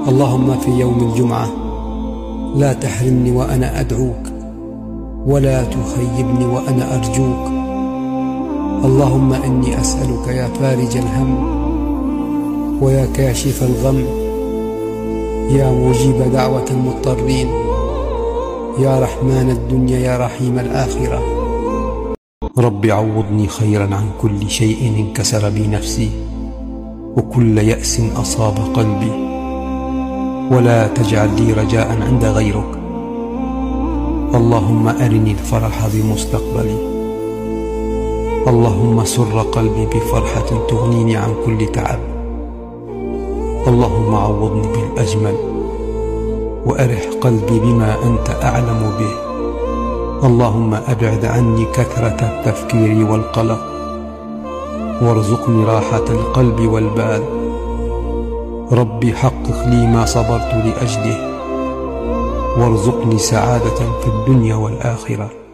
اللهم في يوم الجمعة لا تحرمني وأنا أدعوك، ولا تخيبني وأنا أرجوك. اللهم إني أسألك يا فارج الهم، ويا كاشف الغم، يا مجيب دعوة المضطرين، يا رحمن الدنيا يا رحيم الآخرة. رب عوضني خيرا عن كل شيء انكسر بي نفسي، وكل يأس أصاب قلبي، ولا تجعل لي رجاء عند غيرك. اللهم أرني الفرح بمستقبلي، اللهم سر قلبي بفرحة تغنيني عن كل تعب. اللهم عوضني بالأجمل، وأرح قلبي بما أنت أعلم به. اللهم أبعد عني كثرة التفكير والقلق، وارزقني راحة القلب والبال. ربي حقق لي ما صبرت لأجله، وارزقني سعادة في الدنيا والآخرة.